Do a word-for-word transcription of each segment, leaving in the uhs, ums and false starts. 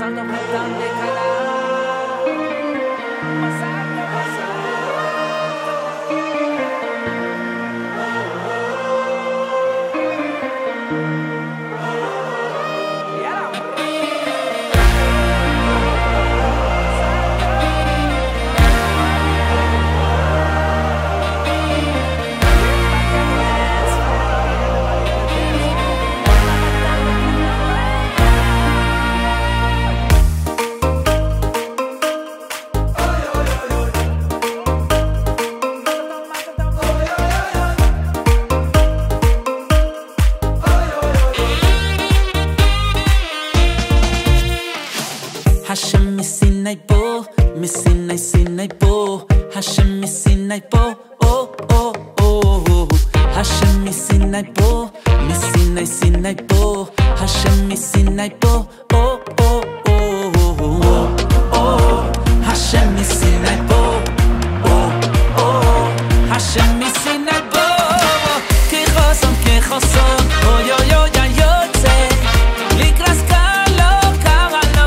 מזל טוב חתן וכלה, מזל טוב, מזל Hashem misinai po, misinai sinai po. Hashem misinai po, oh oh oh. Hashem misinai po, misinai sinai po. Hashem misinai po, oh oh oh oh. Hashem misinai po, oh oh. Hashem misinai po, ki choson ki choson, oh yo yo ya yotze, likras kalo karalo.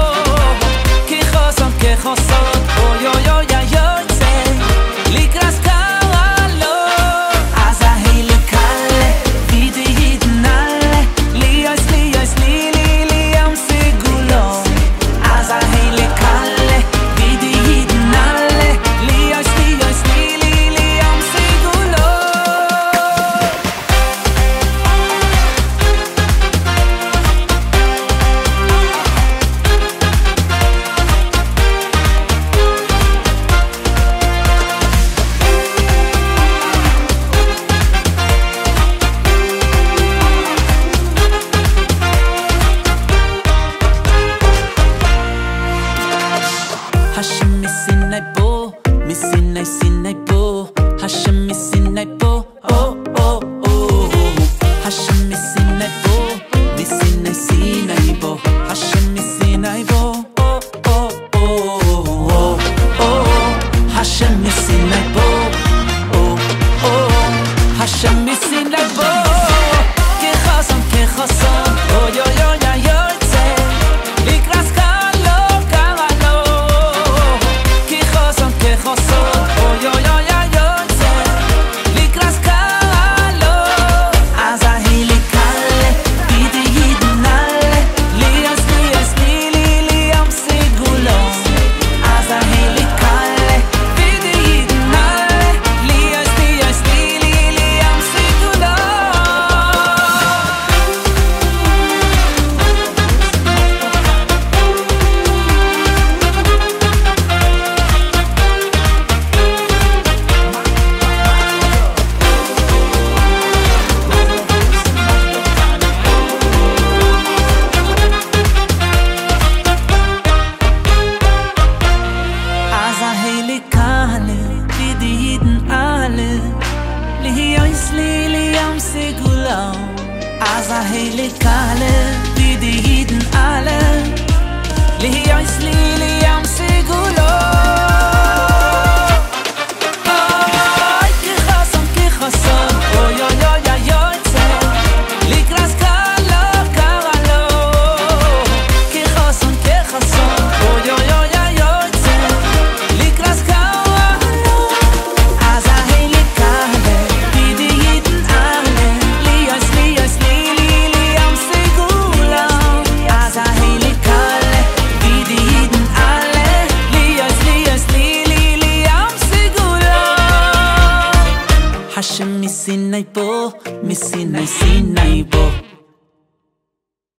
חוסות אוי אוי אוי יוצא לקרס קרלו אז ההילה קלה בידי ידנלה לי יויס לי יויס לי לי לי ים סיגולו אז ההילה קלה בידי ידנלה לי יויס לי יויס לי לי לי ים סיגולו Hashem misinai po, misinai sinai po. Hashem misinai po, oh oh oh. Hashem misinai po, misinai sinai po. Hashem misinai po, oh oh oh oh. Hashem misinai po, oh oh. Hashem misinai po, ki choson ki choson, oh yo yo ya yotze, likras kalo karalo. חוסות אוי אוי אוי יוצא לקרס קרלו אז ההילה קלה בידי ידנלה לי יויס לי יויס לי לי לי ים סיגולו אז ההילה קלה בידי ידנלה לי יויס לי יויס לי לי לי ים סיגולו אז ההילה קלה בידי ידנלה לי יויס לי לי ים סיגולו אוי כי חסון כי חסון אוי אוי אוי יוצא לקרס קרלו קרלו כי חסון כי חסון אוי אוי אוי יוצא לקרס קרלו אז ההילה קלה בידי ידנלה לי יויס לי יויס לי לי לי ים סיגולו אז ההילה קלה בידי ידנלה לי יויס לי יויס לי לי לי ים סיגולו Hashem misinai po, misinai sinai po.